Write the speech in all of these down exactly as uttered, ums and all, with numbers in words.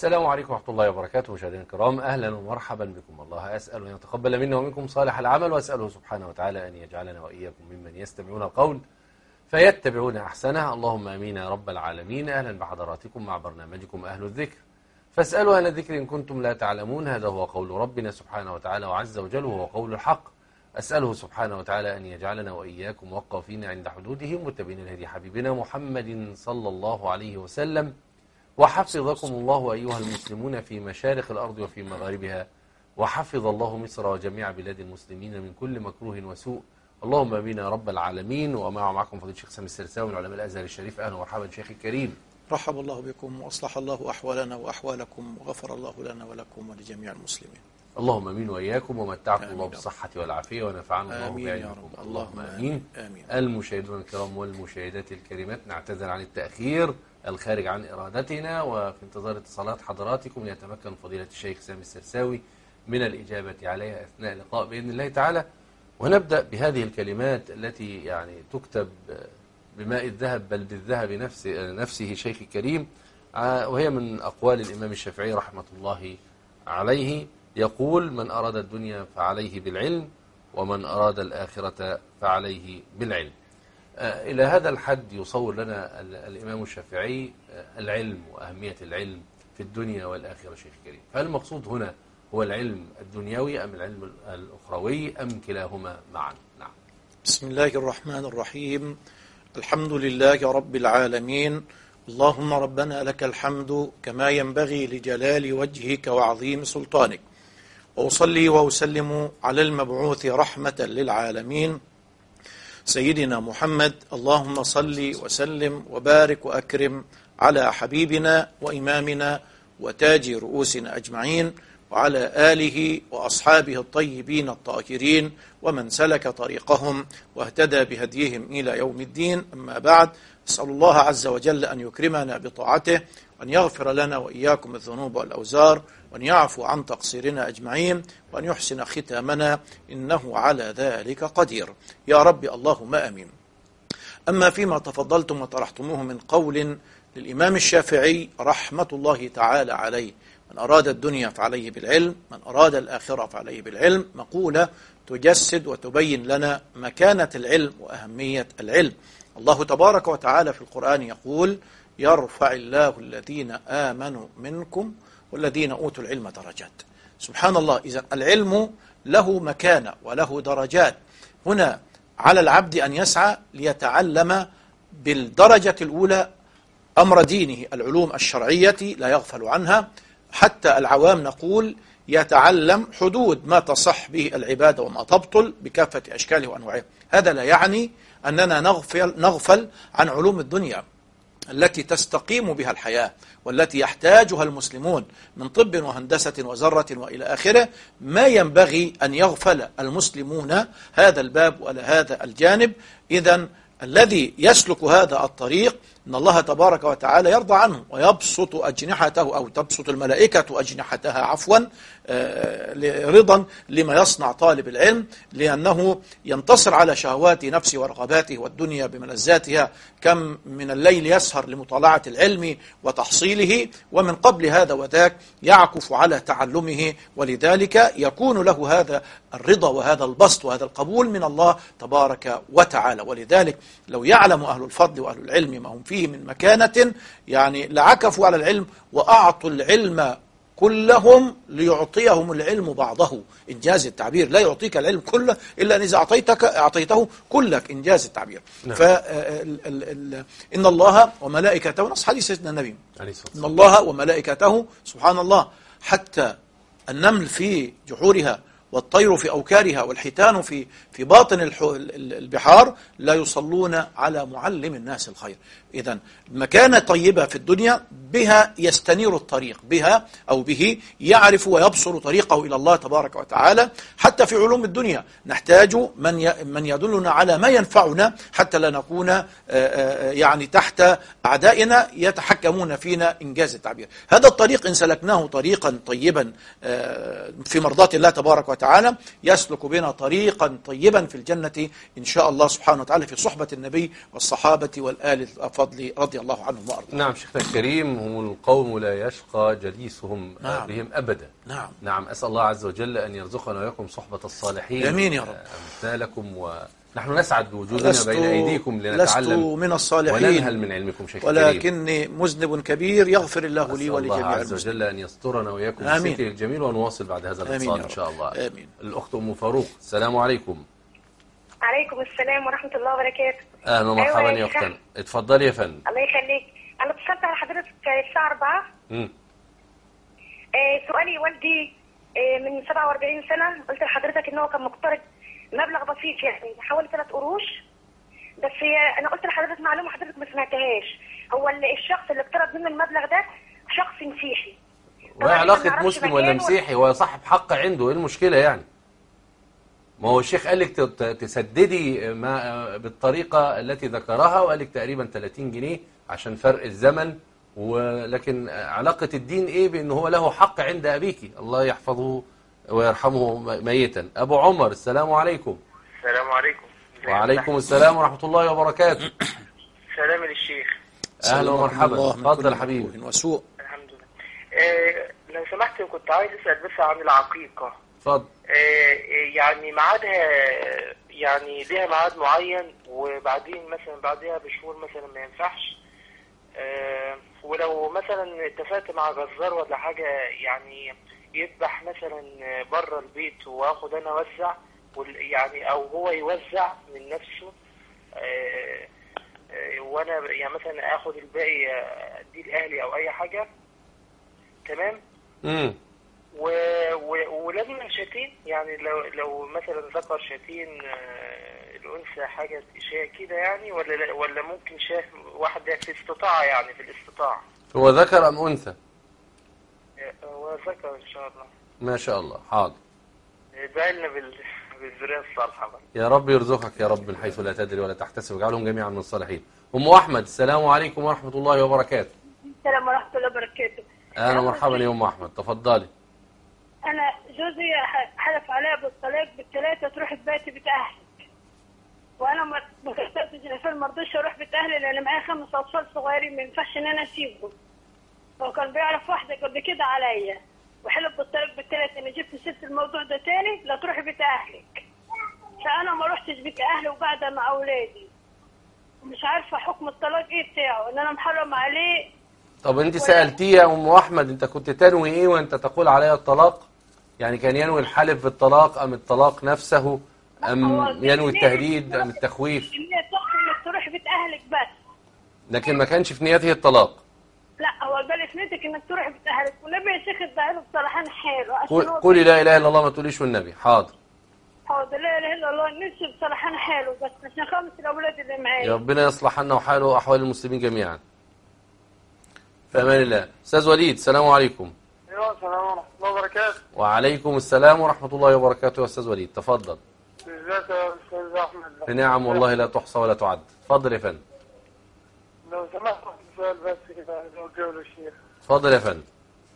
السلام عليكم ورحمة الله وبركاته. مشاهدينا الكرام، أهلا ومرحبا بكم. الله أسأل أن يتقبل منا ومنكم صالح العمل، وأسأله سبحانه وتعالى أن يجعلنا وإياكم ممن يستمعون القول فيتبعون أحسنه. اللهم آمين يا رب العالمين. أهلا بحضراتكم مع برنامجكم أهل الذكر، فاسألوا أهل الذكر إن كنتم لا تعلمون. هذا هو قول ربنا سبحانه وتعالى وعز وجل، وهو قول الحق. أسأله سبحانه وتعالى أن يجعلنا وإياكم وقافين عند حدوده متبعين لهدي حبيبنا محمد صلى الله عليه وسلم. وحفظكم الله أيها المسلمون في مشارق الأرض وفي مغاربها، وحفظ الله مصر وجميع بلاد المسلمين من كل مكروه وسوء. اللهم آمين يا رب العالمين. ومع معكم فضيلة الشيخ سامي السرساوي من علماء الأزهر الشريف. أهلا ومرحبا شيخي الكريم. رحب الله بكم وأصلح الله أحوالنا وأحوالكم وغفر الله لنا ولكم ولجميع المسلمين. اللهم امين واياكم، ومتعكم الله بالصحه والعافيه، ونفعنا الله بعلمكم. اللهم امين. آمين. المشاهدون الكرام والمشاهدات الكريمات، نعتذر عن التاخير الخارج عن ارادتنا، وفي انتظار اتصالات حضراتكم ليتمكن فضيله الشيخ سامي السرساوي من الاجابه عليها اثناء اللقاء باذن الله تعالى. ونبدا بهذه الكلمات التي يعني تكتب بماء الذهب بل بالذهب نفسه نفسه شيخ الكريم، وهي من اقوال الامام الشافعي رحمه الله عليه. يقول: من أراد الدنيا فعليه بالعلم، ومن أراد الآخرة فعليه بالعلم. آه إلى هذا الحد يصور لنا الإمام الشافعي آه العلم وأهمية العلم في الدنيا والآخرة شيخ كريم. فهل المقصود هنا هو العلم الدنيوي أم العلم الأخروي أم كلاهما معا؟ نعم. بسم الله الرحمن الرحيم. الحمد لله رب العالمين. اللهم ربنا لك الحمد كما ينبغي لجلال وجهك وعظيم سلطانك، وأصلي وأسلم على المبعوث رحمة للعالمين سيدنا محمد. اللهم صل وسلم وبارك وأكرم على حبيبنا وإمامنا وتاج رؤوسنا أجمعين، وعلى آله وأصحابه الطيبين الطاهرين ومن سلك طريقهم واهتدى بهديهم إلى يوم الدين. أما بعد، أسأل الله عز وجل أن يكرمنا بطاعته، وأن يغفر لنا وإياكم الذنوب والأوزار، وأن يعفو عن تقصيرنا أجمعين، وأن يحسن ختامنا، إنه على ذلك قدير يا رب اللهم آمين. أما فيما تفضلتم وطرحتموه من قول للإمام الشافعي رحمة الله تعالى عليه: من أراد الدنيا فعليه بالعلم، من أراد الآخرة فعليه بالعلم، مقولة تجسد وتبين لنا مكانة العلم وأهمية العلم. الله تبارك وتعالى في القرآن يقول: يرفع الله الذين آمنوا منكم والذين أوتوا العلم درجات. سبحان الله. إذن العلم له مكانة وله درجات. هنا على العبد أن يسعى ليتعلم بالدرجة الأولى أمر دينه، العلوم الشرعية لا يغفل عنها. حتى العوام نقول يتعلم حدود ما تصح به العبادة وما تبطل بكافة أشكاله وأنواعه. هذا لا يعني أننا نغفل, نغفل عن علوم الدنيا التي تستقيم بها الحياة والتي يحتاجها المسلمون من طب وهندسة وزرة وإلى آخره. ما ينبغي أن يغفل المسلمون هذا الباب ولا هذا الجانب. إذن الذي يسلك هذا الطريق إن الله تبارك وتعالى يرضى عنه ويبسط أجنحته، أو تبسط الملائكة أجنحتها عفوا رضا لما يصنع طالب العلم، لأنه ينتصر على شهوات نفسه ورغباته والدنيا بملذاتها. كم من الليل يسهر لمطالعة العلم وتحصيله، ومن قبل هذا وذاك يعكف على تعلمه، ولذلك يكون له هذا الرضا وهذا البسط وهذا القبول من الله تبارك وتعالى. ولذلك لو يعلم أهل الفضل وأهل العلم ما هم فيه من مكانة، يعني لعكفوا على العلم وأعطوا العلم كلهم ليعطيهم العلم بعضه. إنجاز التعبير، لا يعطيك العلم كله إلا إذا أعطيتك أعطيته كلك. إنجاز التعبير. نعم. فإن الله وملائكته، نص حديث سيدنا النبي، إن الله وملائكته سبحان الله، حتى النمل في جحورها والطير في أوكارها والحيتان في في باطن البحار لا يصلون على معلم الناس الخير. إذن مكانة طيبة في الدنيا بها يستنير الطريق، بها أو به يعرف ويبصر طريقه إلى الله تبارك وتعالى. حتى في علوم الدنيا نحتاج من من يدلنا على ما ينفعنا حتى لا نكون يعني تحت أعدائنا يتحكمون فينا. إنجاز التعبير. هذا الطريق إن سلكناه طريقا طيبا في مرضاة الله تبارك وتعالى يسلك بنا طريقا طيبا طيبا في الجنة إن شاء الله سبحانه وتعالى في صحبة النبي والصحابة والآل الفضل رضي الله عنهم وأرضاهم. نعم شيخنا الكريم، هم القوم لا يشقى جليسهم نعم. بهم أبدا. نعم نعم أسأل الله عز وجل أن يرزقنا وإياكم صحبة الصالحين آمين يا رب. أمثالكم، ونحن نسعد بوجودنا بين أيديكم لست لنتعلم من الصالحين وننهل من علمكم شيخ الكريم، ولكني مذنب كبير يغفر الله لي أسأل ولجميع الله عز المسلمين. وجل أن يسترنا وإياكم آمين. بستره الجميل، ونواصل بعد هذا آمين الاتصال يا إن شاء رب. الله. آمين. الأخت أم فاروق، السلام عليكم. عليكم السلام ورحمة الله وبركاته. أهلا ومرحبا أيوة يا يا أختنا، شيخ. اتفضلي يا فندم. الله يخليك. أنا اتصلت على حضرتك الساعة أربعة. مم. آه سؤالي والدي آه من سبعة وأربعين سنة، قلت لحضرتك إن هو كان مقترض مبلغ بسيط يعني حوالي ثلاث قروش، بس هي أنا قلت لحضرتك معلومة حضرتك ما سمعتهاش. هو اللي الشخص اللي اقترض منه المبلغ ده شخص مسيحي. وإيه علاقة مسلم ولا مسيحي؟ هو صاحب حق عنده، إيه المشكلة يعني؟ ما هو الشيخ قال لك تسددي ما بالطريقة التي ذكرها، وقال لك تقريبا ثلاثين جنيه عشان فرق الزمن، ولكن علاقة الدين ايه بأنه هو له حق عند أبيك، الله يحفظه ويرحمه ميتا. أبو عمر، السلام عليكم. السلام عليكم. وعليكم السلام ورحمة الله وبركاته. سلام للشيخ. أهلا ومرحبا، اتفضل يا حبيبي. وسوء. الحمد لله. آه لو سمحت كنت عايز أسأل بس عن العقيقة. اتفضل. آه يعني ميعادها يعني ليها ميعاد معين، وبعدين مثلا بعدها بشهور مثلا ما ينفعش. آه ولو مثلا اتفقت مع جزار ولا حاجة يعني يذبح مثلا بره البيت واخد انا اوزع، يعني او هو يوزع من نفسه، آه آه وانا يعني مثلا اخد الباقي اديه لاهلي او اي حاجة، تمام؟ امم و... و... ولازم شاتين، يعني لو لو مثلا ذكر شاتين آه الانثى حاجه شيء كده يعني، ولا ولا ممكن شاه واحده في استطاعه، يعني في الاستطاعه. هو ذكر ام انثى؟ هو ذكر ان شاء الله. ما شاء الله، حاضر. ادعي لنا بال... بالذريه الصالحه بقى. يا رب يرزقك يا رب من حيث لا تدري ولا تحتسب، واجعلهم جميعا من الصالحين. ام احمد، السلام عليكم ورحمه الله وبركاته. السلام ورحمة الله وبركاته. اهلا ومرحبا يا ام احمد، تفضلي. أنا جوزي حلف عليها بالطلاق بالثلاثة تروح تباتي بيت أهلك، وأنا ما كسرتش الفيلم، ما رضيتش أروح بيت أهلي لأن معايا خمس أطفال صغيرين ما ينفعش إن أنا أسيبهم. هو كان بيعرف واحدة قبل كده عليا وحلف بالطلاق بالثلاثة، أنا جبت ست الموضوع ده تاني لا تروحي بيت أهلك، فأنا ما رحتش بيت أهلي وقاعدة مع أولادي، مش عارفة حكم الطلاق إيه بتاعه، إن أنا محرم عليه. طب أنت سألتيه يا أم أحمد أنت كنت تنوي إيه وأنت تقول عليها الطلاق؟ يعني كان ينوي الحلف بالطلاق أم الطلاق نفسه أم ينوي التهديد أم التخويف؟ إن هي تقصد إنك تروح بيت أهلك بس، لكن ما كانش في نيته الطلاق. لا هو قال في نيتك إنك تروح بيت أهلك، والنبي يا شيخ ادعي له بصراحة حلو. قولي لا إله إلا الله، ما تقوليش والنبي. حاضر. حاضر، لا إله إلا الله، نفسي بصراحة حلو بس عشان خمس الأولاد اللي معايا. يا ربنا يصلح لنا وحاله وأحوال المسلمين جميعا. في أمان الله. أستاذ وليد، السلام عليكم. ايوه السلام ورحمه الله وبركاته. وعليكم السلام ورحمة الله وبركاته يا أستاذ وليد، تفضل. ازيك يا استاذ احمد؟ بنعم والله لا تحصى ولا تعد. تفضل يا فندم. لو سمحت سؤال بس كده لو جاوب الشيخ. تفضل يا فندم.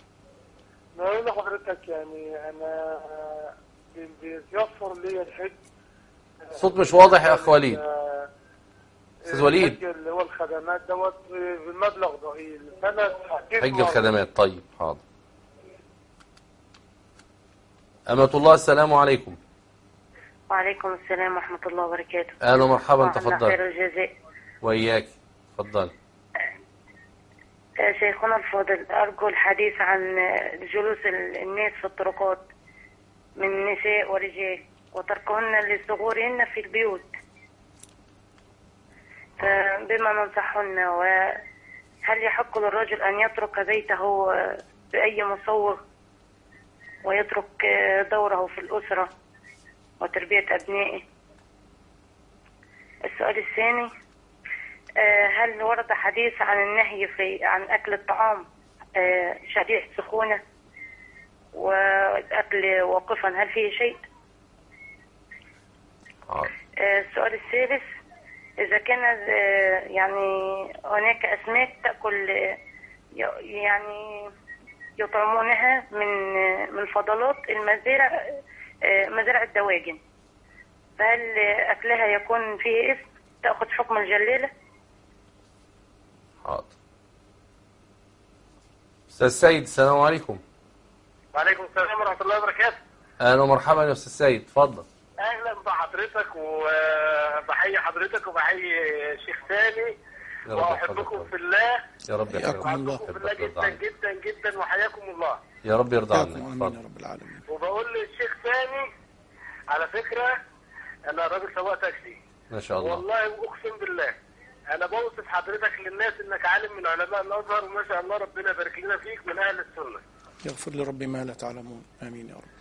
بقول لحضرتك يعني انا بيتيسر لي الحج. الصوت مش واضح يا اخ وليد. استاذ وليد، الحج اللي هو الخدمات دوت بمبلغ ضئيل، فانا حج الخدمات. طيب حاضر. أمة الله، السلام عليكم. وعليكم السلام ورحمة الله وبركاته. أهلا ومرحبا، تفضل. خير الجزاء. وإياك، تفضل. شيخنا الفاضل، أرجو الحديث عن جلوس الناس في الطرقات من نساء ورجال وتركهن لصغورهن في البيوت، فبما ننصحهن، وهل يحق للرجل أن يترك بيته بأي مصوغ ويترك دوره في الأسرة وتربية أبنائه؟ السؤال الثاني، هل ورد حديث عن النهي في عن أكل الطعام شديد السخونة والأكل واقفا، هل فيه شيء؟ السؤال الثالث، إذا كان يعني هناك أسماك تأكل يعني يطعمونها من من فضلات المزارع، مزارع الدواجن، فهل أكلها يكون فيه إثم تأخذ حكم الجلالة؟ حاضر. أستاذ سيد السلام عليكم. وعليكم السلام ورحمة الله وبركاته. أهلا ومرحبا يا أستاذ سيد، اتفضل. أهلا بحضرتك وبحيي حضرتك وبحيي شيخ سامي وأحبكم في الله. يا رب يحييكم الله. في الله جدا جدا جدا وحياكم الله. يا رب يرضى عنك. آمين يا رب العالمين. وبقول للشيخ سامي على فكرة أنا راجل سواق تاكسي. ما شاء الله. والله أقسم بالله أنا بوصف حضرتك للناس إنك عالم من علماء الأزهر وما شاء الله ربنا يبارك لنا فيك من أهل السنة. يغفر لربي ما لا تعلمون. آمين يا رب.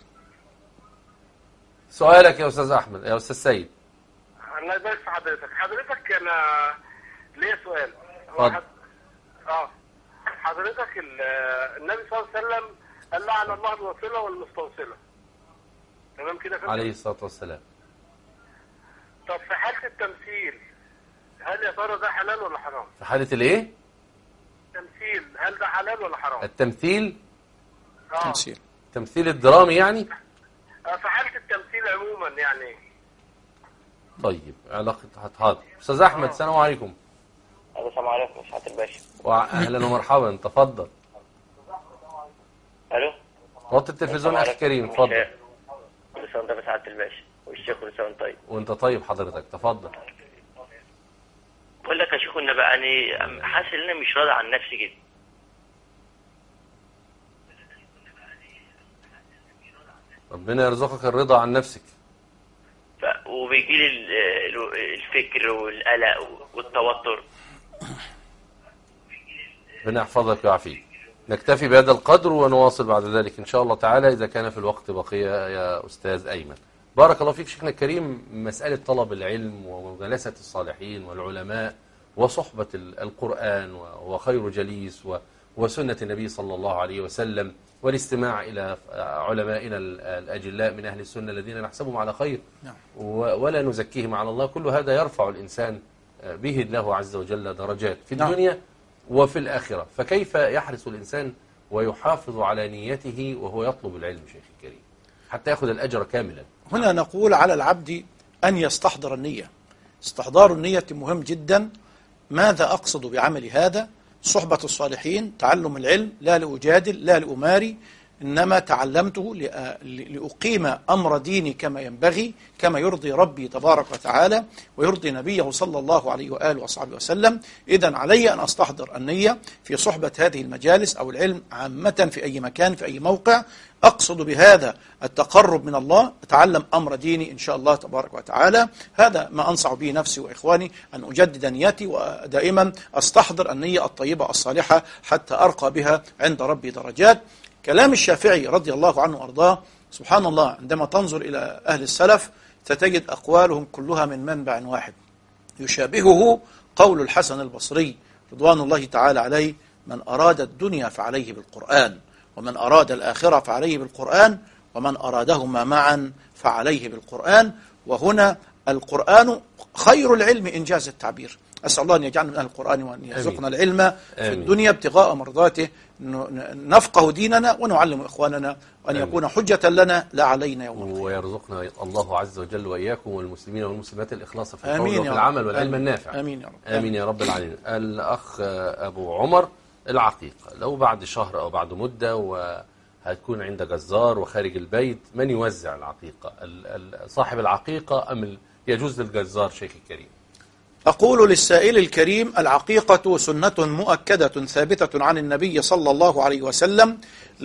سؤالك يا أستاذ أحمد يا أستاذ سيد. الله يبارك في حضرتك. حضرتك أنا ليا سؤال. اتفضل. حد... اه حضرتك ال... النبي صلى الله عليه وسلم قال لعن الله الوصلة والمستوصلة. تمام كده كده؟ عليه الصلاة والسلام. طب في حالة التمثيل هل يا ترى ده حلال ولا حرام؟ في حالة الإيه؟ التمثيل هل ده حلال ولا حرام؟ التمثيل. اه تمثيل. التمثيل الدرامي يعني؟ آه في حالة التمثيل عموما يعني. طيب علاقة حاضر. أستاذ أحمد السلام عليكم. السلام عليكم سعادة الباشا. وأهلا ومرحبا، تفضل. الو. وطي التلفزيون أخي كريم، اتفضل. كل سنة وأنت بسعادة الباشا والشيخ كل سنة وأنت طيب. وأنت طيب حضرتك، تفضل. بقول لك يا شيخ إن بقى يعني حاسس إن أنا مش راضي عن نفسي كده. ربنا يرزقك الرضا عن نفسك. ف... وبيجي لي الفكر والقلق والتوتر. ربنا يحفظك ويعافيك. نكتفي بهذا القدر ونواصل بعد ذلك إن شاء الله تعالى إذا كان في الوقت بقية يا أستاذ أيمن. بارك الله فيك شيخنا الكريم. مسألة طلب العلم ومجالسة الصالحين والعلماء وصحبة القرآن وخير جليس وسنة النبي صلى الله عليه وسلم والاستماع إلى علمائنا الأجلاء من أهل السنة الذين نحسبهم على خير ولا نزكيهم على الله، كل هذا يرفع الإنسان به الله عز وجل درجات في الدنيا وفي الآخرة. فكيف يحرص الإنسان ويحافظ على نيته وهو يطلب العلم شيخ الكريم حتى يأخذ الأجر كاملا؟ هنا نقول على العبد أن يستحضر النية. استحضار النية مهم جدا. ماذا أقصد بعمل هذا؟ صحبة الصالحين، تعلم العلم، لا لأجادل لا لأماري، إنما تعلمته لأقيم أمر ديني كما ينبغي، كما يرضي ربي تبارك وتعالى ويرضي نبيه صلى الله عليه وآله وصحبه وسلم. إذن علي أن أستحضر النية في صحبة هذه المجالس أو العلم عامة في أي مكان في أي موقع. أقصد بهذا التقرب من الله، أتعلم أمر ديني إن شاء الله تبارك وتعالى. هذا ما أنصح به نفسي وإخواني، أن أجدد نيتي ودائما أستحضر النية الطيبة الصالحة حتى أرقى بها عند ربي درجات. كلام الشافعي رضي الله عنه وأرضاه سبحان الله، عندما تنظر إلى أهل السلف ستجد أقوالهم كلها من منبع واحد. يشابهه قول الحسن البصري رضوان الله تعالى عليه: من أراد الدنيا فعليه بالقرآن، ومن أراد الآخرة فعليه بالقرآن، ومن أرادهما معا فعليه بالقرآن. وهنا القرآن خير العلم إنجاز التعبير. أسأل الله أن يجعلنا من أهل القرآن وأن يرزقنا العلم في الدنيا ابتغاء مرضاته، نفقه ديننا ونعلم إخواننا، وأن يكون حجة لنا لا علينا يوم القيامة. ويرزقنا الله عز وجل وإياكم والمسلمين والمسلمات الإخلاص في القول وفي العمل والعلم النافع. آمين يا رب. آمين يا رب العالمين. الأخ أبو عمر، العقيقة لو بعد شهر أو بعد مدة وهتكون عند جزار وخارج البيت، من يوزع العقيقة؟ صاحب العقيقة أم يجوز للجزار شيخ الكريم؟ أقول للسائل الكريم: العقيقة سنة مؤكدة ثابتة عن النبي صلى الله عليه وسلم.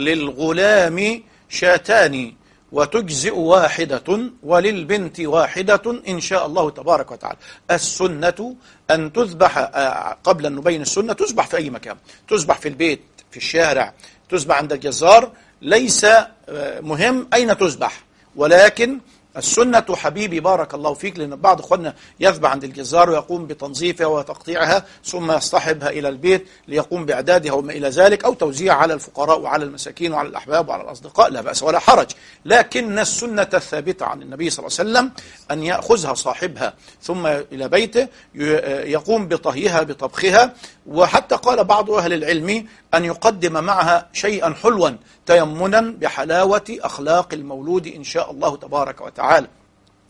للغلام شاتان وتجزئ واحدة، وللبنت واحدة إن شاء الله تبارك وتعالى. السنة أن تذبح، قبل أن نبين السنة، تذبح في أي مكان، تذبح في البيت، في الشارع، تذبح عند الجزار، ليس مهم أين تذبح، ولكن السنة حبيبي بارك الله فيك، لأن بعض أخواننا يذبح عند الجزار ويقوم بتنظيفها وتقطيعها ثم يصطحبها إلى البيت ليقوم بإعدادها وما إلى ذلك، أو توزيع على الفقراء وعلى المساكين وعلى الأحباب وعلى الأصدقاء، لا بأس ولا حرج. لكن السنة الثابتة عن النبي صلى الله عليه وسلم أن يأخذها صاحبها ثم إلى بيته يقوم بطهيها بطبخها، وحتى قال بعض أهل العلم أن يقدم معها شيئا حلوا تيمنا بحلاوة أخلاق المولود إن شاء الله تبارك وتعالى.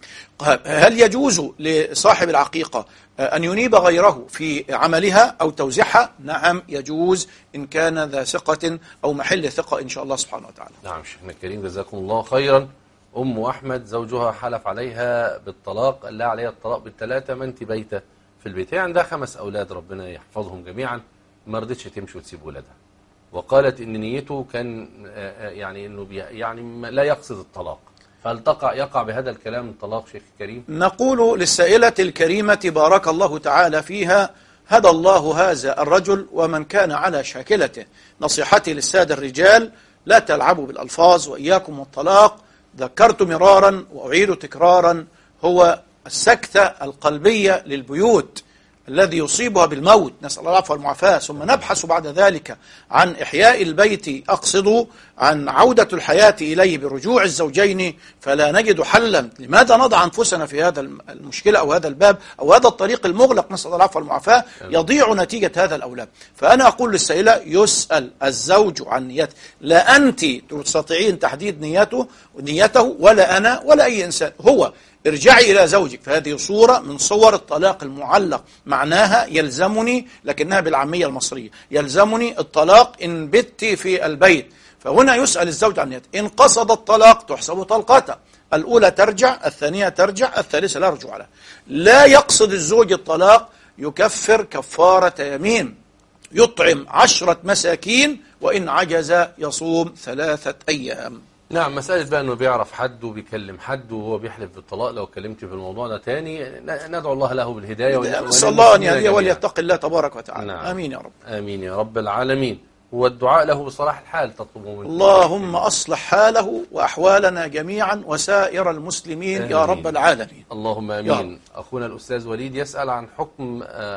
هل يجوز لصاحب العقيقة أن ينيب غيره في عملها أو توزيعها؟ نعم يجوز إن كان ذا ثقة أو محل ثقة إن شاء الله سبحانه وتعالى. نعم شيخنا الكريم جزاكم الله خيرا. أم أحمد زوجها حلف عليها بالطلاق، قال لها عليها الطلاق بالثلاثة، ما أنت بيتة في البيت. هي عندها خمس أولاد ربنا يحفظهم جميعا، ما رضتش تمشي وتسيب ولادها، وقالت إن نيته كان يعني إنه يعني لا يقصد الطلاق. فهل تقع يقع بهذا الكلام الطلاق شيخ الكريم؟ نقول للسائلة الكريمة بارك الله تعالى فيها: هدى الله هذا الرجل ومن كان على شاكلته. نصيحتي للسادة الرجال: لا تلعبوا بالألفاظ، وإياكم والطلاق. ذكرت مرارا وأعيد تكرارا، هو السكتة القلبية للبيوت الذي يصيبها بالموت، نسأل الله العفو والمعافاة. ثم نبحث بعد ذلك عن إحياء البيت، أقصد عن عودة الحياة إليه برجوع الزوجين، فلا نجد حلا. لماذا نضع أنفسنا في هذا المشكلة أو هذا الباب أو هذا الطريق المغلق، نسأل الله العفو والمعافاة، يضيع نتيجة هذا الأولاد. فأنا أقول للسائلة: يسأل الزوج عن نيته، لا أنت تستطيعين تحديد نيته نيته ولا أنا ولا أي إنسان. هو ارجعي إلى زوجك، فهذه صورة من صور الطلاق المعلق، معناها يلزمني، لكنها بالعامية المصرية، يلزمني الطلاق إن بت في البيت. فهنا يسأل الزوج عن نيته. إن قصد الطلاق تحسب طلقته، الأولى ترجع، الثانية ترجع، الثالثة لا رجوع لها. لا يقصد الزوج الطلاق، يكفر كفارة يمين، يطعم عشرة مساكين، وإن عجز يصوم ثلاثة أيام. نعم. مسألة بقى أنه بيعرف حد وبيكلم حد وهو بيحلف بالطلاق، لو كلمت في الموضوع ده تاني ندعو الله له بالهداية، نسأل الله أن يهديه وليتق الله تبارك وتعالى. نعم. آمين يا رب. آمين يا رب العالمين. والدعاء له بصلاح الحال تطلبه منه. اللهم أصلح حاله وأحوالنا جميعا وسائر المسلمين. آمين. يا رب العالمين. اللهم آمين. أخونا الأستاذ وليد يسأل عن حكم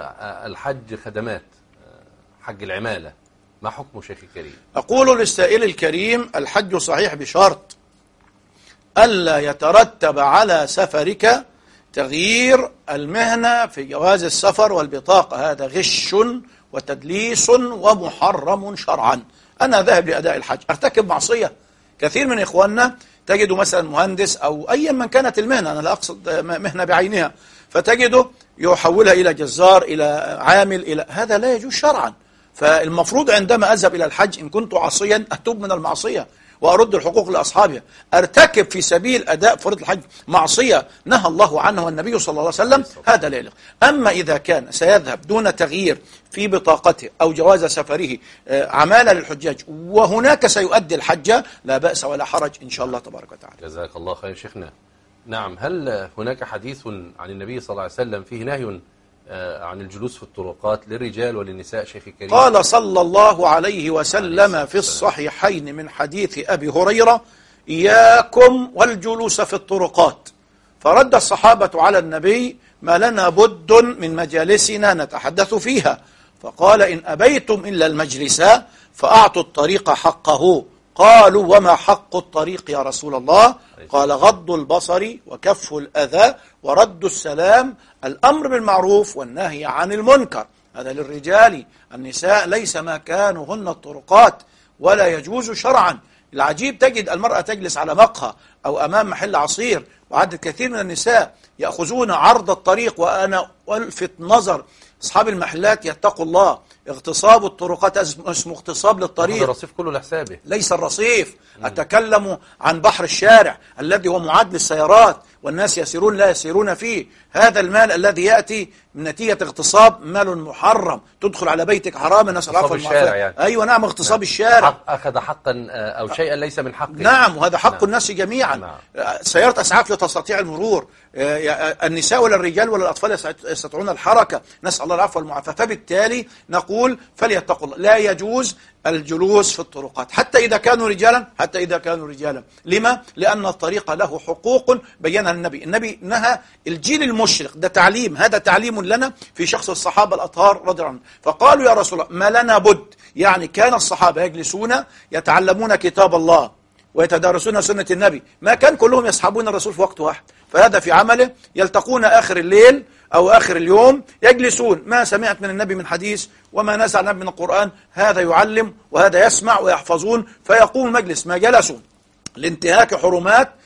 الحج خدمات، حج العمالة، ما حكمه شيخ الكريم؟ أقول للسائل الكريم: الحج صحيح بشرط ألا يترتب على سفرك تغيير المهنة في جواز السفر والبطاقة. هذا غش وتدليس ومحرم شرعا. أنا ذاهب لأداء الحج، أرتكب معصية. كثير من إخواننا تجده مثلا مهندس أو أيا من كانت المهنة، أنا لا أقصد مهنة بعينها، فتجده يحولها إلى جزار، إلى عامل، إلى هذا لا يجوز شرعا. فالمفروض عندما أذهب إلى الحج إن كنت عاصيا أتوب من المعصية وأرد الحقوق لأصحابها. أرتكب في سبيل أداء فرض الحج معصية نهى الله عنه والنبي صلى الله عليه وسلم، هذا لا يليق. أما إذا كان سيذهب دون تغيير في بطاقته أو جواز سفره عمالة للحجاج وهناك سيؤدي الحج، لا بأس ولا حرج إن شاء الله تبارك وتعالى. جزاك الله خير شيخنا. نعم. هل هناك حديث عن النبي صلى الله عليه وسلم فيه نهي عن الجلوس في الطرقات للرجال وللنساء شيخ الكريم؟ قال صلى الله عليه وسلم في الصحيحين من حديث أبي هريرة: إياكم والجلوس في الطرقات. فرد الصحابة على النبي: ما لنا بد من مجالسنا نتحدث فيها. فقال: إن أبيتم إلا المجلس فأعطوا الطريق حقه. قالوا: وما حق الطريق يا رسول الله؟ قال: غض البصر وكف الأذى ورد السلام، الأمر بالمعروف والنهي عن المنكر. هذا للرجال. النساء ليس مكانهن الطرقات ولا يجوز شرعا. العجيب تجد المرأة تجلس على مقهى أو أمام محل عصير، وعدد كثير من النساء يأخذون عرض الطريق. وأنا ألفت نظر أصحاب المحلات يتقوا الله، اغتصاب الطرقات اسمه اغتصاب للطريق. الرصيف كله لحسابه، ليس الرصيف. مم. أتكلم عن بحر الشارع الذي هو معد للسيارات والناس يسيرون لا يسيرون فيه. هذا المال الذي يأتي من نتيجة اغتصاب مال محرم، تدخل على بيتك حراما، نسأل الله العافية. يعني. أيوة نعم، اغتصاب نعم. الشارع. حق أخذ حقا أو شيئا ليس من حقه. نعم، وهذا حق نعم. الناس جميعا. نعم. سيارة أسعاف لا تستطيع المرور، النساء ولا الرجال ولا الأطفال يستطيعون الحركة، نسأل الله العفو والمعافاة. فبالتالي نقول فليتقوا الله، لا يجوز الجلوس في الطرقات حتى إذا كانوا رجالا، حتى إذا كانوا رجالا. لما؟ لأن الطريق له حقوق بينها النبي. النبي نهى الجيل المشرق، ده تعليم، هذا تعليم لنا في شخص الصحابة الأطهار رضي الله عنهم. فقالوا: يا رسول الله ما لنا بد، يعني كان الصحابة يجلسون يتعلمون كتاب الله ويتدارسون سنة النبي، ما كان كلهم يصحبون الرسول في وقت واحد. فهذا في عمله يلتقون آخر الليل أو آخر اليوم يجلسون، ما سمعت من النبي من حديث وما نزع النبي من القرآن، هذا يعلم وهذا يسمع ويحفظون، فيقوم المجلس. ما جلسوا لانتهاك حرمات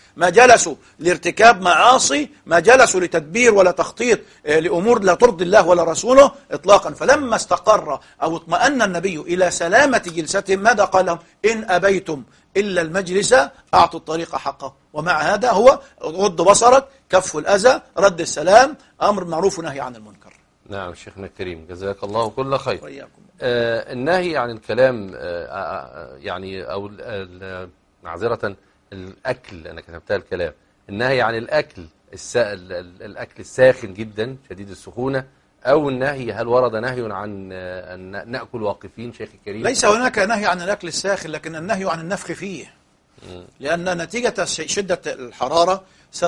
ما جلسوا لارتكاب معاصي، ما جلسوا لتدبير ولا تخطيط لأمور لا ترضي الله ولا رسوله إطلاقا. فلما استقر أو اطمأن النبي إلى سلامة جلستهم ماذا قال لهم؟ إن أبيتم إلا المجلس أعطوا الطريق حقه. ومع هذا هو غض بصرك، كف الأذى، رد السلام، أمر معروف ونهي عن المنكر. نعم شيخنا الكريم جزاك الله كل خير. وإياكم. آه النهي عن الكلام آه يعني أو معذرة الأكل، أنا كتبتها الكلام، النهي عن الأكل السا... الأكل الساخن جدا شديد السخونة، أو النهي هل ورد نهي عن أن نأكل واقفين شيخ الكريم؟ ليس هناك نهي عن الأكل الساخن، لكن النهي عن النفخ فيه. م. لأن نتيجة شدة الحرارة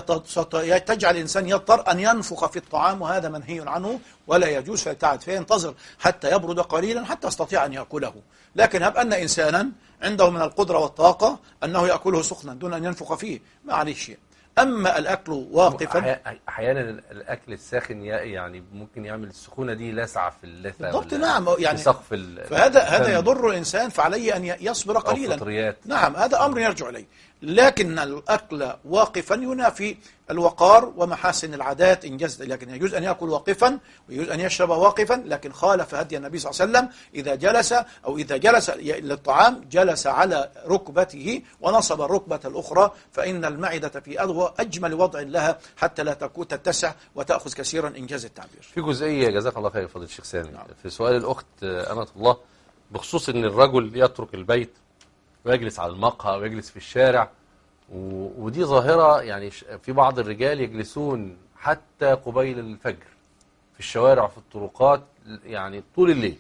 ستجعل الإنسان يضطر أن ينفخ في الطعام، وهذا منهي عنه ولا يجوز. فيبتعد فيه، ينتظر حتى يبرد قليلا حتى يستطيع أن يأكله. لكن هب أن إنسانا عنده من القدرة والطاقة أنه يأكله سخنا دون أن ينفخ فيه، ما عليه شيء. أما الأكل واقفا، أحيانا الأكل الساخن يعني ممكن يعمل السخونة دي لسعة في اللثة بالضبط. نعم يعني في سقف فهذا هذا يضر الإنسان، فعليه أن يصبر قليلا. نعم هذا أمر يرجع إليه. لكن الأكل واقفا ينافي الوقار ومحاسن العادات إن جاز، لكن يجوز أن يأكل واقفا ويجوز أن يشرب واقفا. لكن خالف هدي النبي صلى الله عليه وسلم، إذا جلس أو إذا جلس للطعام جلس على ركبته ونصب الركبة الأخرى، فإن المعدة في أضوى أجمل وضع لها حتى لا تكون تتسع وتأخذ كثيرا إن جاز التعبير. في جزئية جزاك الله خير فضيلة الشيخ سامي. نعم. في سؤال الأخت أمة الله بخصوص أن الرجل يترك البيت ويجلس على المقهى ويجلس في الشارع، ودي ظاهرة يعني في بعض الرجال يجلسون حتى قبيل الفجر في الشوارع وفي الطرقات يعني طول الليل،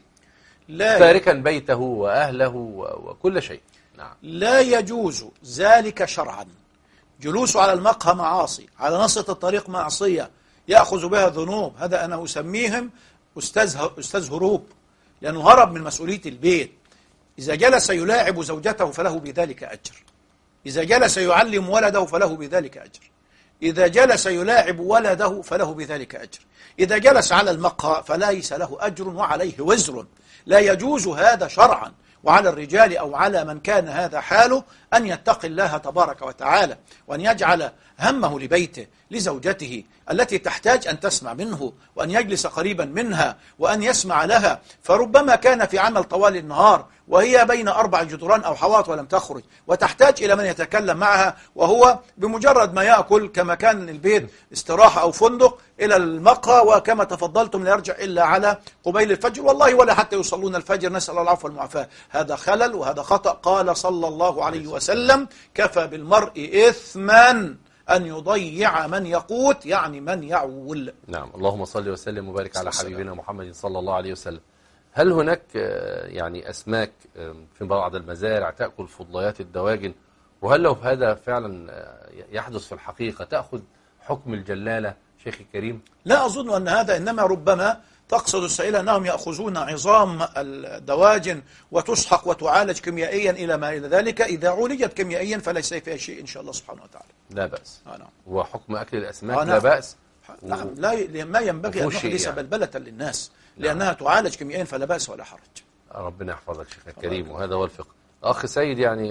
لا تاركا بيته وأهله وكل شيء. نعم. لا يجوز ذلك شرعا. جلوسه على المقهى معاصي، على نصة الطريق معصية يأخذ بها ذنوب. هذا أنا أسميهم أستاذ أستاذ هروب، لأنه هرب من مسؤولية البيت. إذا جلس يلاعب زوجته فله بذلك أجر، إذا جلس يعلم ولده فله بذلك أجر، إذا جلس يلاعب ولده فله بذلك أجر، إذا جلس على المقهى فليس له أجر وعليه وزر. لا يجوز هذا شرعا. وعلى الرجال أو على من كان هذا حاله أن يتقي الله تبارك وتعالى، وأن يجعل همه لبيته لزوجته التي تحتاج أن تسمع منه، وأن يجلس قريبا منها وأن يسمع لها. فربما كان في عمل طوال النهار وهي بين أربع جدران أو حواط ولم تخرج، وتحتاج إلى من يتكلم معها، وهو بمجرد ما يأكل كما كان البيت استراحة أو فندق إلى المقهى، وكما تفضلتم لا يرجع إلا على قبيل الفجر، والله ولا حتى يصلون الفجر، نسأل الله العفو والمعافاة. هذا خلل وهذا خطأ. قال صلى الله عليه وسلم: كفى بالمرء إثما أن يضيع من يقوت، يعني من يعول. نعم. اللهم صل وسلم وبارك على حبيبنا محمد صلى الله عليه وسلم. هل هناك يعني أسماك في بعض المزارع تأكل فضليات الدواجن؟ وهل لو هذا فعلا يحدث في الحقيقة تأخذ حكم الجلالة شيخ الكريم؟ لا أظن أن هذا، إنما ربما تقصد السائلة أنهم يأخذون عظام الدواجن وتسحق وتعالج كيميائيا إلى ما إلى ذلك. إذا عولجت كيميائيا فليس فيها شيء إن شاء الله سبحانه وتعالى. لا بأس. آه نعم. وحكم أكل الأسماك آه نعم. لا بأس. نعم. لا ما ينبغي أن نحدث يعني بلبلة للناس، لأنها نعم. تعالج كيميائيا فلا بأس ولا حرج. ربنا يحفظك شيخ الكريم، وهذا هو الفقه. أخي سيد يعني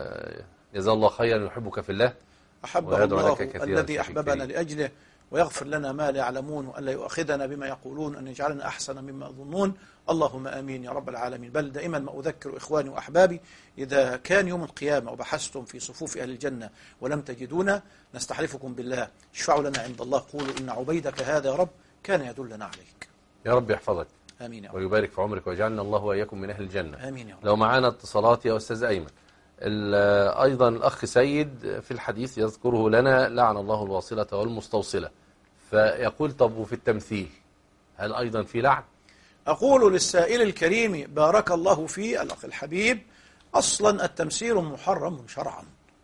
جزاه الله خيرا، يحبك في الله، أحبه الله الذي أحببنا لأجله، ويغفر لنا ما لا يعلمون، وأن لا يؤاخذنا بما يقولون، أن يجعلنا أحسن مما يظنون. اللهم آمين يا رب العالمين. بل دائما ما أذكر إخواني وأحبابي، إذا كان يوم القيامة وبحثتم في صفوف أهل الجنة ولم تجدونا، نستحلفكم بالله اشفعوا لنا عند الله، قولوا إن عبيدك هذا يا رب كان يدلنا عليك. يا رب يحفظك. آمين يا رب. ويبارك في عمرك، ويجعلنا الله وإياكم من أهل الجنة. آمين يا رب. لو معانا اتصالات يا أستاذ أيمن. أيضا الأخ سيد في الحديث يذكره لنا: لعن الله الواصلة والمستوصلة. فيقول: طب وفي التمثيل هل أيضا في لعن؟ أقول للسائل الكريم بارك الله فيه الأخ الحبيب: أصلا التمثيل محرم شرعا،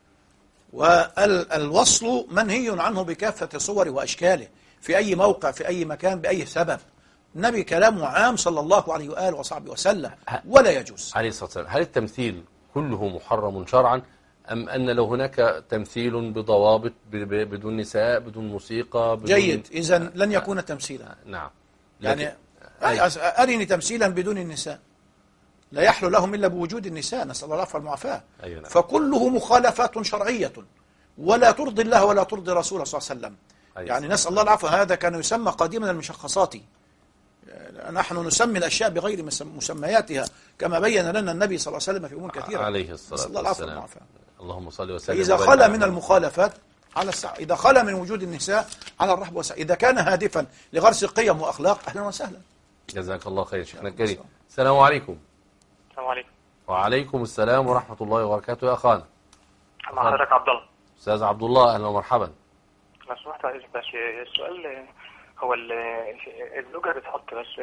والوصل منهي عنه بكافة صوره وأشكاله، في أي موقع في أي مكان بأي سبب. النبي كلامه عام صلى الله عليه وآله وصحبه وسلم، ولا يجوز. عليه الصلاة والسلام. هل التمثيل كله محرم شرعا، أم أن لو هناك تمثيل بضوابط بدون نساء بدون موسيقى بدون جيد، إذن لن يكون تمثيلا. نعم. يعني أرني تمثيلا بدون النساء، لا يحلو لهم إلا بوجود النساء، نسأل الله العفو والمعافاة. أيوة. فكله مخالفات شرعية، ولا ترضي الله ولا ترضي رسوله صلى الله عليه وسلم. يعني نسأل الله العفو. هذا كان يسمى قديما المشخصات. نحن نسمي الأشياء بغير مسمياتها كما بين لنا النبي صلى الله عليه وسلم في أمور كثيرة عليه الصلاة والسلام. اللهم صل وسلم. إذا خلا من المخالفات على السع... إذا خلا من وجود النساء على الرحب والسعة، إذا كان هادفا لغرس قيم وأخلاق، أهلا وسهلا. جزاك الله خير شيخنا الكريم. السلام عليكم. السلام عليكم. وعليكم السلام ورحمة الله وبركاته يا أخانا. مع حضرتك عبد الله. أستاذ عبد الله، أهلا ومرحبا. لو سمحت عايز بس السؤال هو الزوجة بتحط بس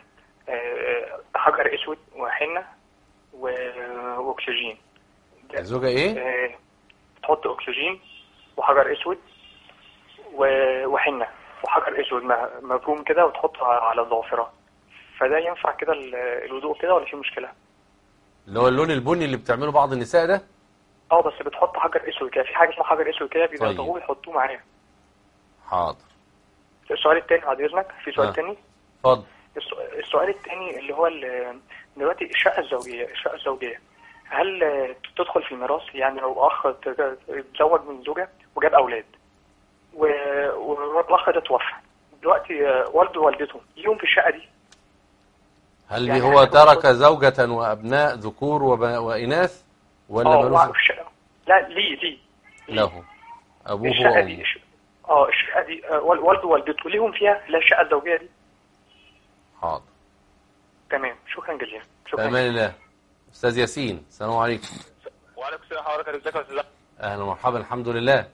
حجر أسود وحنة وأكسجين. الزوجة إيه؟ تحط أكسجين وحجر أسود وحنة وحجر أسود مفهوم كده وتحطها على الضوافرة، فده ينفع كده الوضوء كده ولا في مشكلة؟ اللي هو اللون البني اللي بتعمله بعض النساء ده؟ اه بس بتحط حجر أسود كده، في حاجة اسمها حجر أسود كده بيضغطوه ويحطوه معايا. حاضر. السؤال الثاني بعد إذنك في سؤال ثاني؟ آه. اتفضل. السؤال الثاني اللي هو دلوقتي الشقة الزوجية، الشقة الزوجية هل تدخل في الميراث؟ يعني لو أخ تزوج من زوجة وجاب أولاد والأخ ده توفى، دلوقتي والده ووالدته ليهم في الشقة دي؟ هل يعني هو ترك زوجة وأبناء ذكور وإناث ولا اه في الشقة؟ لا ليه ليه له أبوه الشقة دي. اه الشقة دي والده ووالدته ليهم فيها لا الشقة الزوجية دي؟ حاضر. تمام، شكرا جزيلا. شكرا. أمان الله. أستاذ ياسين، السلام عليكم. وعليكم السلام حضرتك، ازيك يا استاذ؟ أهلا ومرحبا، الحمد لله.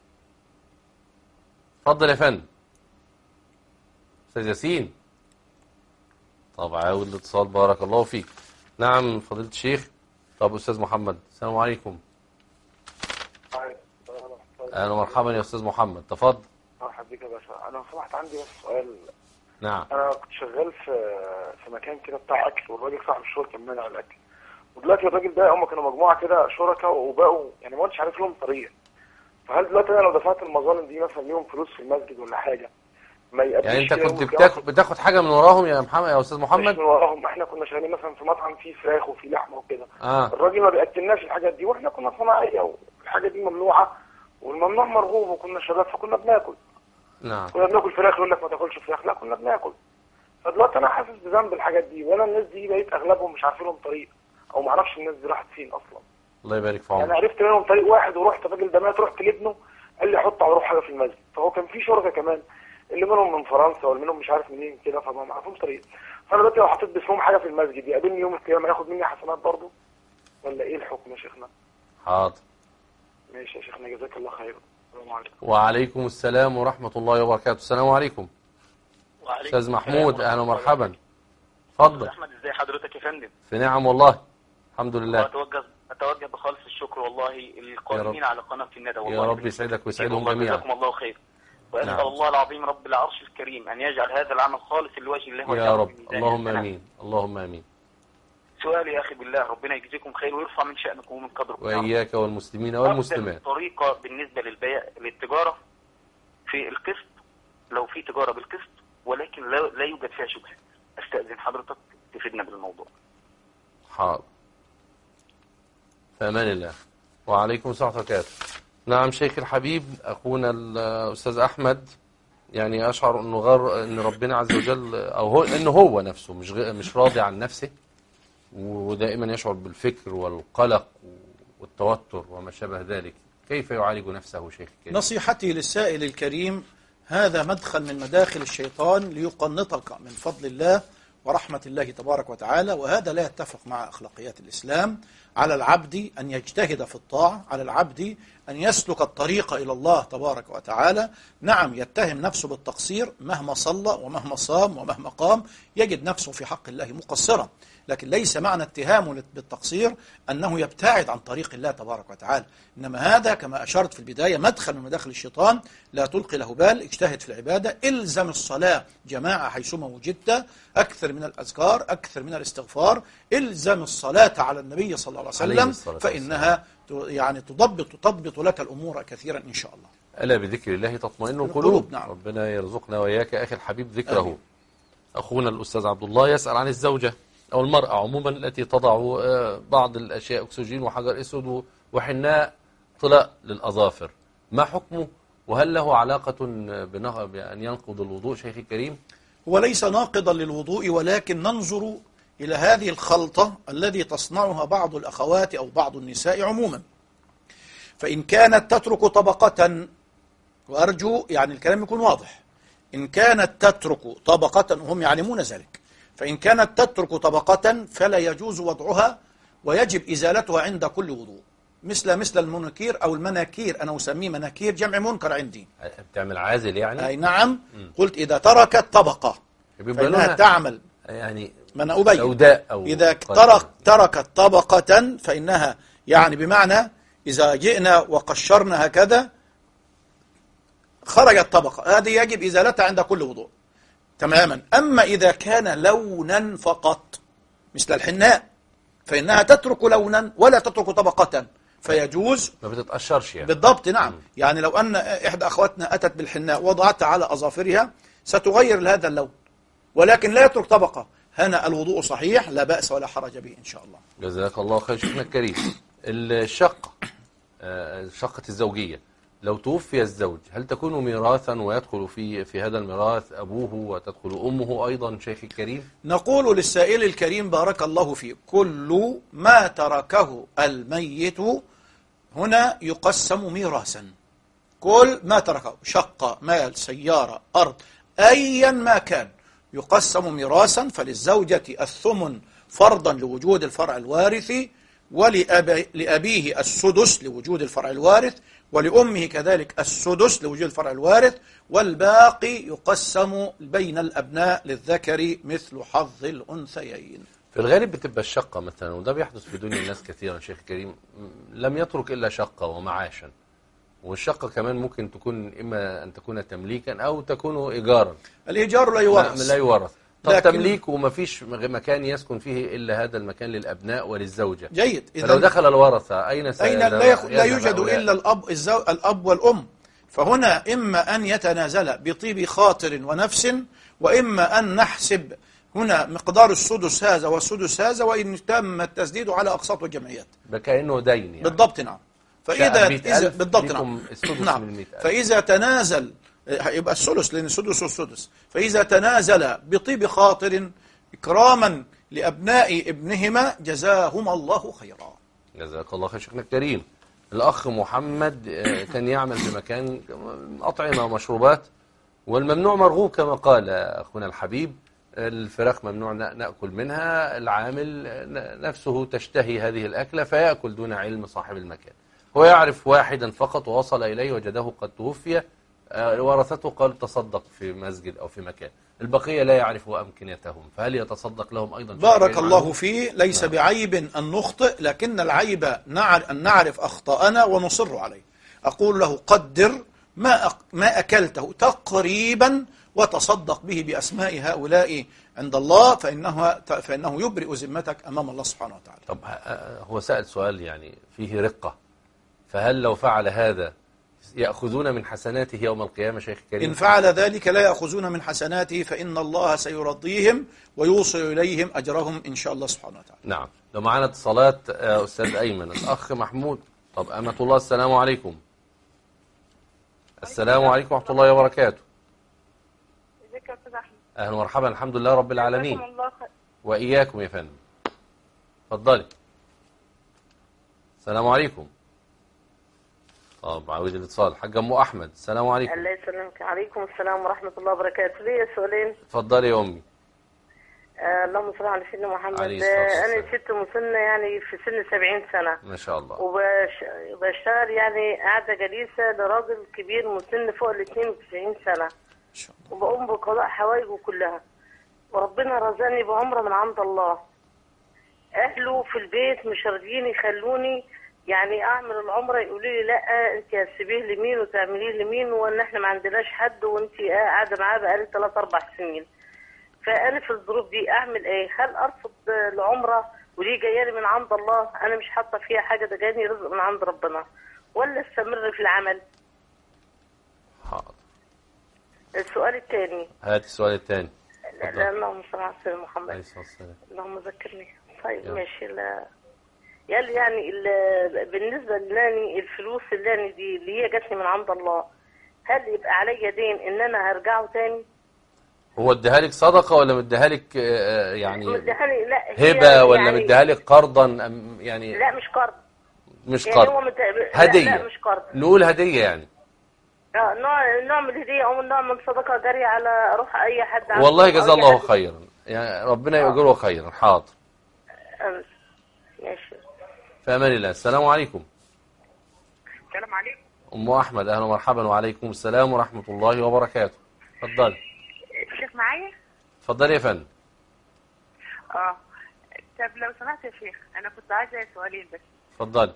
اتفضل يا فندم. أستاذ ياسين. طب عاود الاتصال، بارك الله فيك. نعم فضيلة الشيخ. طب أستاذ محمد، السلام عليكم. أهلا ومرحبا يا أستاذ محمد، تفضل. مرحبا بك يا باشا. أنا سمحت عندي بس سؤال. نعم. أنا كنت شغال في في مكان كده بتاع أكل، والراجل صاحب الشغل كان مانع الأكل، ودلوقتي الراجل ده هم كانوا مجموعة كده شركاء وبقوا يعني ما كنتش عارف لهم طريقة. فهل دلوقتي أنا لو دفعت المظالم دي مثلا ليهم فلوس في المسجد ولا حاجة ما يقدرش؟ يعني أنت كنت بتاخد بتاخد حاجة من وراهم يا محمد يا أستاذ محمد؟ مش من وراهم، إحنا كنا شغالين مثلا في مطعم فيه فراخ وفيه لحمة وكده. آه. الراجل ما بيأكلناش الحاجات دي، وإحنا كنا صناعية والحاجة دي ممنوعة والممنوع مرغوب، وكنا شباب فكنا بناكل. نعم. كنا بناكل فراخ، يقول لك ما تاكلش فراخ، لا كنا بناكل. فدلوقتي انا حاسس بذنب الحاجات دي، وانا الناس دي بقيت اغلبهم مش عارفين لهم طريق، او ما اعرفش الناس دي راحت فين اصلا. الله يبارك في عمرك. يعني عرفت منهم طريق واحد ورحت الراجل ده مات، رحت لابنه قال لي حط على روح حاجه في المسجد، فهو كان في شركه كمان اللي منهم من فرنسا واللي منهم مش عارف منين كده، فما عارفهمش طريق. فانا دلوقتي لو حطيت باسمهم حاجه في المسجد يقابلني يوم القيامه ياخد مني حسنات برضه ولا ايه الحكم يا شيخنا؟ حاضر. ماشي يا شيخنا، جزاك الله خير. السلام عليكم. وعليكم السلام ورحمة الله وبركاته. السلام عليكم. وعليكم أستاذ محمود، أهلا ومرحبا. اتفضل. أحمد، ازي حضرتك يا فندم؟ في نعم والله، الحمد لله. أتوجه أتوجه بخالص الشكر والله القائمين على قناة الندى، والله يا رب يسعدك ويسعدهم جميعا. جزاكم الله خير. وأسأل نعم. الله العظيم رب العرش الكريم أن يجعل هذا العمل خالص لوجه الله يا رب، اللهم آمين، اللهم آمين. سؤالي يا أخي بالله، ربنا يجزيكم خير ويرفع من شأنكم ومن قدركم وإياك والمسلمين والمسلمات. طريقة بالنسبة للبيع للتجارة في القسط، لو في تجارة بالقسط ولكن لا, لا يوجد فيها شبهة، أستأذن حضرتك تفيدنا بالموضوع. حاضر. في أمان الله. وعليكم السلام ورحمة الله وبركاته. نعم شيخ الحبيب أخونا الأستاذ أحمد، يعني أشعر أنه غير أن ربنا عز وجل أو هو أنه هو نفسه مش مش راضي عن نفسه، ودائما يشعر بالفكر والقلق والتوتر وما شابه ذلك. كيف يعالج نفسه شيخ الكريم؟ نصيحتي للسائل الكريم، هذا مدخل من مداخل الشيطان ليقنطك من فضل الله ورحمة الله تبارك وتعالى، وهذا لا يتفق مع أخلاقيات الإسلام. على العبد أن يجتهد في الطاعة، على العبد أن يسلك الطريق إلى الله تبارك وتعالى. نعم يتهم نفسه بالتقصير، مهما صلى ومهما صام ومهما قام يجد نفسه في حق الله مقصرا، لكن ليس معنى اتهامه بالتقصير أنه يبتعد عن طريق الله تبارك وتعالى، إنما هذا كما أشرت في البداية مدخل من مداخل الشيطان، لا تلقي له بال، اجتهد في العبادة، الزم الصلاة جماعة حيثما وجدت، أكثر من الأذكار، أكثر من الاستغفار، الزم الصلاة على النبي صلى الله عليه وسلم، فإنها يعني تضبط تضبط لك الأمور كثيرا إن شاء الله. ألا بذكر الله تطمئن القلوب. نعم. ربنا يرزقنا وإياك أخي الحبيب ذكره. أمين. أخونا الأستاذ عبد الله يسأل عن الزوجة أو المرأة عموما التي تضع بعض الأشياء أكسجين وحجر أسود وحناء طلاء للأظافر، ما حكمه؟ وهل له علاقة بأن ينقض الوضوء شيخي الكريم؟ هو ليس ناقضا للوضوء، ولكن ننظر إلى هذه الخلطة الذي تصنعها بعض الأخوات أو بعض النساء عموما. فإن كانت تترك طبقة، وأرجو يعني الكلام يكون واضح، إن كانت تترك طبقة وهم يعلمون ذلك، فإن كانت تترك طبقة فلا يجوز وضعها ويجب إزالتها عند كل وضوء، مثل مثل المنكير أو المناكير. أنا أسميه مناكير، جمع منكر عندي. بتعمل عازل يعني؟ أي نعم. م. قلت إذا تركت طبقة فإنها تعمل يعني من أبين سوداء أو إذا ترك تركت طبقة فإنها يعني بمعنى إذا جئنا وقشرنا هكذا خرجت طبقة، هذه يجب إزالتها عند كل وضوء تماما. أما إذا كان لونا فقط مثل الحناء فإنها تترك لونا ولا تترك طبقة، فيجوز. ما بتتقشرش يعني. بالضبط نعم. م. يعني لو أن إحدى أخواتنا أتت بالحناء وضعتها على أظافرها ستغير هذا اللون، ولكن لا يترك طبقة، هنا الوضوء صحيح لا بأس ولا حرج به إن شاء الله. جزاك الله خير شيخنا الكريم. الشقة الشقة الزوجية لو توفي الزوج هل تكون ميراثا ويدخل في في هذا الميراث أبوه وتدخل أمه أيضا شيخي الكريم؟ نقول للسائل الكريم بارك الله فيه، كل ما تركه الميت هنا يقسم ميراثا. كل ما تركه، شقة، مال، سيارة، أرض، أيا ما كان يقسم ميراثا. فللزوجة الثمن فرضا لوجود الفرع الوارث، ولأبيه السدس لوجود الفرع الوارث، ولأمه كذلك السدس لوجود الفرع الوارث، والباقي يقسم بين الأبناء للذكر مثل حظ الأنثيين. في الغالب بتبقى الشقة مثلا، وده بيحدث في دنيا الناس كثيرا شيخ كريم، لم يترك إلا شقة ومعاشا، والشقة كمان ممكن تكون إما أن تكون تمليكا أو تكون إيجارا. الإيجار لا يورث. لا يورث. طب تمليك وما فيش مكان يسكن فيه إلا هذا المكان للأبناء وللزوجة. جيد. فلو دخل الورثة أين أين لا, يخ... لا يوجد إلا الأب, الزو... الأب والأم. فهنا إما أن يتنازل بطيب خاطر ونفس، وإما أن نحسب هنا مقدار السدس هذا والسدس هذا، وإن تم التسديد على أقساط والجمعيات كأنه دين يعني. بالضبط نعم. فإذا إذا بالضبط نعم. نعم. فإذا تنازل يبقى الثلث، لأن السدس والسدس. فإذا تنازل بطيب خاطر إكراما لأبناء ابنهما جزاهم الله خيرا. جزاك الله خير شيخنا الكريم. الأخ محمد كان يعمل في مكان أطعمة ومشروبات، والممنوع مرغوب كما قال أخونا الحبيب. الفراخ ممنوع نأكل منها، العامل نفسه تشتهي هذه الأكلة فيأكل دون علم صاحب المكان. هو يعرف واحدا فقط ووصل إليه وجده قد توفي، ورثته قال تصدق في مسجد أو في مكان، البقية لا يعرفوا أمكنتهم، فهل يتصدق لهم أيضا؟ بارك الله فيه. ليس نعم. بعيب أن نخطئ، لكن العيب أن نعرف أخطأنا ونصر عليه. أقول له قدر ما ما أكلته تقريبا وتصدق به بأسماء هؤلاء عند الله، فإنه فإنه يبرئ ذمتك أمام الله سبحانه وتعالى. طب هو سأل سؤال يعني فيه رقة، فهل لو فعل هذا يأخذون من حسناته يوم القيامة شيخ الكريم؟ إن فعل ذلك لا يأخذون من حسناته، فإن الله سيرضيهم ويوصل إليهم أجرهم إن شاء الله سبحانه وتعالى. نعم. لو معنا اتصالات أستاذ أيمن. الأخ محمود. طب أمة الله السلام عليكم. السلام عليكم ورحمة الله وبركاته. ازيك يا أستاذ أحمد؟ أهلا ومرحبا. الحمد لله رب العالمين. وإياكم يا فندم. اتفضلي. السلام عليكم. طب عاوز الاتصال. حاج أم أحمد. السلام عليكم. الله يسلمك. عليكم السلام ورحمة الله وبركاته. ليه سؤالين؟ اتفضلي يا أمي. آه اللهم صل على سيدنا محمد. آه أنا ست مسنة يعني في سن سبعين سنة ما شاء الله، وبشتغل يعني قاعدة جليسة لراجل كبير مسن فوق ال اثنين وتسعين سنة، وبقوم بقضاء حوائجه كلها، وربنا رزقني بعمرة من عند الله. أهله في البيت مش راضيين يخلوني يعني اعمل العمره، يقولوا لي لا انت هتسيبيه لمين وتعمليه لمين، وان احنا ما عندناش حد وانت قاعده معاه بقالي ثلاث اربع سنين. فانا في الظروف دي اعمل ايه؟ هل ارفض العمره ودي جايه لي من عند الله، انا مش حاطه فيها حاجه، ده جاني رزق من عند ربنا، ولا استمر في العمل؟ حاضر. السؤال الثاني. هات السؤال الثاني. لا اللهم صل على سيدنا محمد. عليه الصلاه والسلام. اللهم ذكرني. طيب ماشي. لا قال يعني ال- بالنسبة لاني الفلوس اللي أنا دي اللي هي جاتني من عند الله، هل يبقى عليا دين إن أنا هرجعه تاني؟ هو اديها لك صدقة ولا مديها لك آه، يعني مديهاني لا هي هبة ولا يعني مديها لك قرضا أم يعني؟ لا مش قرض. مش يعني قرض، هو مت... لا, هدية. لا مش قرض. نقول هدية يعني. اه نوع نوع من الهدية أو نوع من صدقة جارية على أروح أي حد عنده والله أو جزاه أي الله حد. خيرا، يعني ربنا يأجره خيرا. حاضر. آه، ماشي. في أمان الله. السلام عليكم. السلام عليكم. أم أحمد، أهلا ومرحبا. وعليكم السلام ورحمة الله وبركاته. اتفضلي. الشيخ معايا؟ اتفضلي يا فندم. اه طب لو سمحت يا شيخ، انا كنت عايزه سؤالين بس. اتفضلي.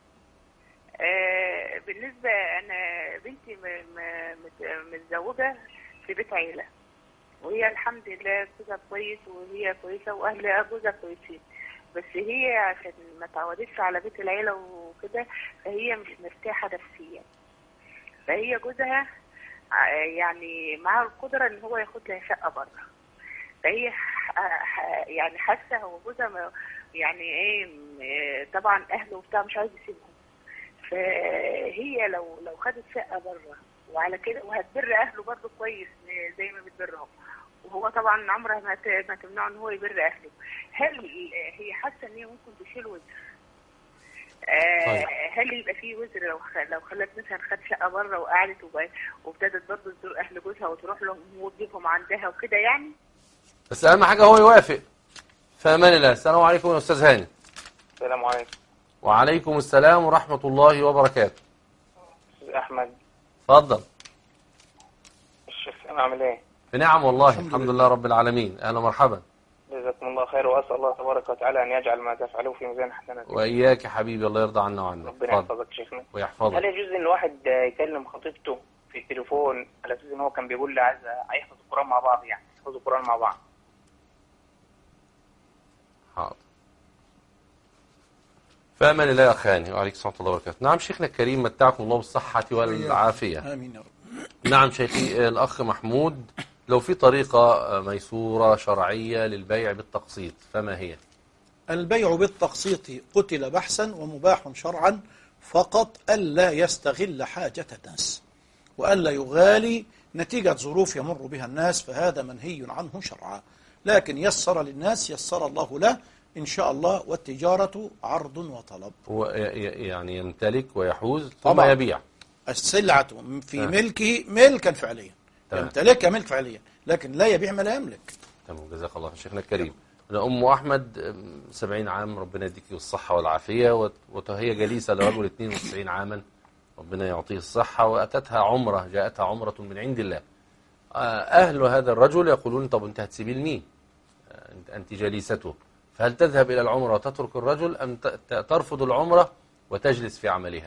آه بالنسبه انا بنتي م- م- مت- متزوجه في بيت عيله، وهي الحمد لله جوزها كويس وهي كويسه واهل جوزها كويسين، بس هي عشان ما تعودتش على بيت العيله وكده فهي مش مرتاحه نفسيا. فهي جوزها ع- يعني معاه القدره ان هو ياخد لها شقه بره، فهي ح- ح- يعني حاسه هو جوزها ما- يعني ايه م- طبعا اهله وبتاع مش عايز يسيبهم، فهي لو لو خدت شقه بره وعلى كده وهتبر اهله برضه كويس زي ما بتبرهم، وهو طبعا عمرها ما ت- ما تمنعه ان هو يبر اهله. هل هي حاسه ان هي ممكن تشيل وزر؟ آه طيب. هل يبقى فيه وزر لو خ- لو خلت مثلا خد شقه بره وقعدت وب- وابتدت برضه تزور اهل جوزها وتروح لهم وتجيبهم عندها وكده يعني؟ بس أهم حاجة هو يوافق. في أمان الله. السلام عليكم يا أستاذ هاني. السلام عليكم. وعليكم السلام ورحمة الله وبركاته. استاذ احمد. اتفضل. الشيخ انا عامل ايه؟ بنعم والله. الحمد الحمد لله. لله رب العالمين. أهلا ومرحبا. جزاكم الله خير، واسال الله تبارك وتعالى ان يجعل ما تفعلوه في ميزان حسناتكم. وإياك يا حبيبي، الله يرضى عنا وعنك. ربنا اتفضل. يحفظك شيخنا. هل ويحفظك. يجوز ان الواحد يكلم خطيبته في التليفون على اساس ان هو كان بيقول لي عايز هيحفظ القران مع بعض، يعني يحفظوا القران مع بعض؟ حاضر. فأمان الله يا أخواني. وعليكم السلام ورحمة الله وبركاته. نعم شيخنا الكريم، متعكم الله بالصحة والعافية. آمين يا رب. نعم شيخي الأخ محمود، لو في طريقة ميسورة شرعية للبيع بالتقسيط فما هي؟ البيع بالتقسيط قتل بحثا ومباح شرعا، فقط ألا يستغل حاجة الناس وألا يغالي نتيجة ظروف يمر بها الناس، فهذا منهي عنه شرعا. لكن يسر للناس يسر الله له إن شاء الله، والتجارة عرض وطلب. هو ي- ي- يعني يمتلك ويحوز ثم طبعا. يبيع. السلعة في آه. ملكه ملكا فعليا، تمام. يمتلكها ملك فعليا، لكن لا يبيع ما لا يملك. تمام. جزاك الله شيخنا الكريم. أنا أم أحمد سبعين عام، ربنا يديك الصحة والعافية، وت- وهي جليسة لرجل اثنين وتسعين عاما، ربنا يعطيه الصحة، وأتتها عمرة، جاءتها عمرة من عند الله. آه، أهل هذا الرجل يقولون طب أنت هتسيبيه لمين؟ آه، أنت أنت جليسته، فهل تذهب إلى العمرة وتترك الرجل أم ت- ت- ترفض العمرة وتجلس في عملها؟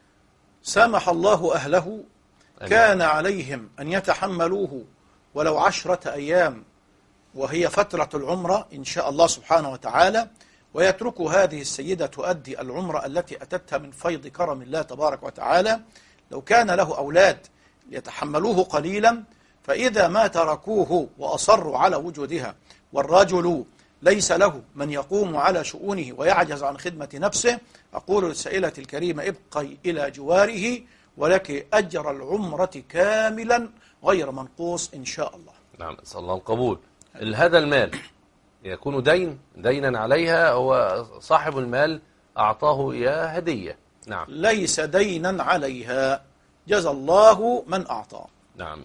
سامح الله أهله، كان عليهم أن يتحملوه ولو عشرة أيام وهي فترة العمرة إن شاء الله سبحانه وتعالى، ويتركوا هذه السيدة تؤدي العمرة التي أتتها من فيض كرم الله تبارك وتعالى. لو كان له أولاد يتحملوه قليلا، فإذا ما تركوه وأصروا على وجودها والرجل ليس له من يقوم على شؤونه ويعجز عن خدمة نفسه، أقول للسائلة الكريمة ابقي إلى جواره ولك أجر العمرة كاملا غير منقوص إن شاء الله. نعم، أسأل الله القبول. هذا المال يكون دين دينا عليها، هو صاحب المال أعطاه إياه هدية. نعم. ليس دينا عليها، جزى الله من أعطى. نعم.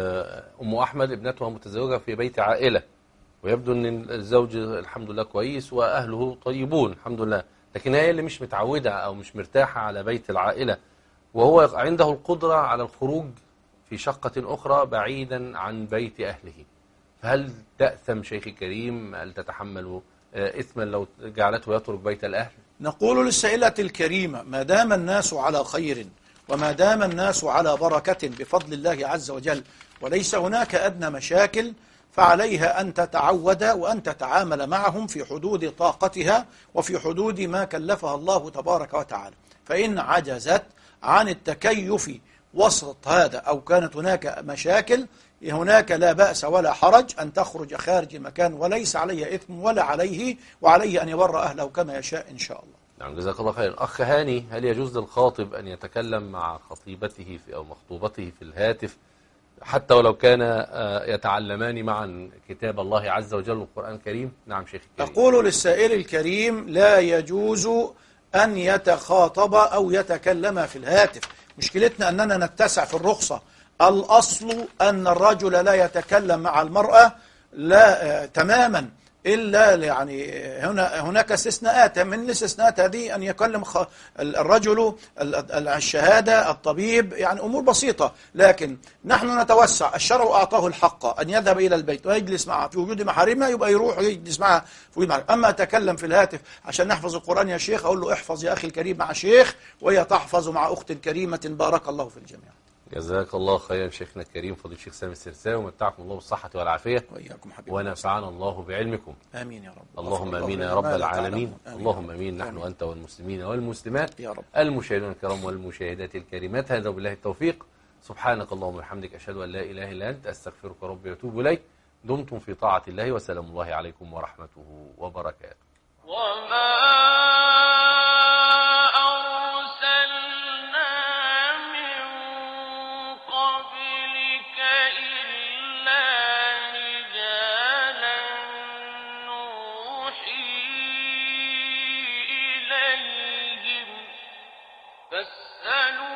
أم أحمد ابنتها متزوجة في بيت عائلة، ويبدو أن الزوج الحمد لله كويس وأهله طيبون الحمد لله، لكن هي اللي مش متعودة أو مش مرتاحة على بيت العائلة، وهو عنده القدرة على الخروج في شقة أخرى بعيدا عن بيت أهله. فهل تأثم شيخي الكريم؟ هل تتحمل إثما لو جعلته يترك بيت الأهل؟ نقول للسائلة الكريمة ما دام الناس على خير وما دام الناس على بركة بفضل الله عز وجل، وليس هناك أدنى مشاكل، فعليها أن تتعود وأن تتعامل معهم في حدود طاقتها وفي حدود ما كلفها الله تبارك وتعالى. فإن عجزت عن التكيف وسط هذا أو كانت هناك مشاكل، هناك لا بأس ولا حرج أن تخرج خارج المكان، وليس عليه إثم ولا عليه، وعليه أن يبر أهله كما يشاء إن شاء الله. نعم جزاك الله خير. أخ هاني، هل يجوز للخاطب أن يتكلم مع خطيبته في أو مخطوبته في الهاتف حتى ولو كان يتعلمان معا كتاب الله عز وجل والقرآن الكريم؟ نعم شيخ الكريم. أقول للسائل الكريم لا يجوز أن يتخاطب أو يتكلم في الهاتف. مشكلتنا أننا نتسع في الرخصة. الأصل أن الرجل لا يتكلم مع المرأة لا تماما، إلا يعني هنا هناك استثناءات. من الاستثناءات هذه أن يكلم الرجل الشهادة الطبيب، يعني أمور بسيطة. لكن نحن نتوسع، الشرع أعطاه الحق أن يذهب إلى البيت ويجلس معها في وجود محارمها، يبقى يروح يجلس معها في وجود محارمها. أما أتكلم في الهاتف عشان نحفظ القرآن يا شيخ، أقول له احفظ يا أخي الكريم مع شيخ، وهي تحفظ مع أخت كريمة، بارك الله في الجميع. جزاك الله خيرا شيخنا الكريم فضيلة الشيخ سامي السرساوي، ومتعكم الله بالصحة والعافية وإياكم حبيبي، ونفعنا الله بعلمكم. آمين يا رب. اللهم آمين يا رب العالمين. اللهم آمين نحن وأنت والمسلمين والمسلمات يا رب. المشاهدون الكرام والمشاهدات الكريمات، هذا وبالله التوفيق. سبحانك اللهم وبحمدك، أشهد أن لا إله إلا أنت، أستغفرك ربي وأتوب إليك. دمتم في طاعة الله، وسلام الله عليكم ورحمته وبركاته. وما فاسألوا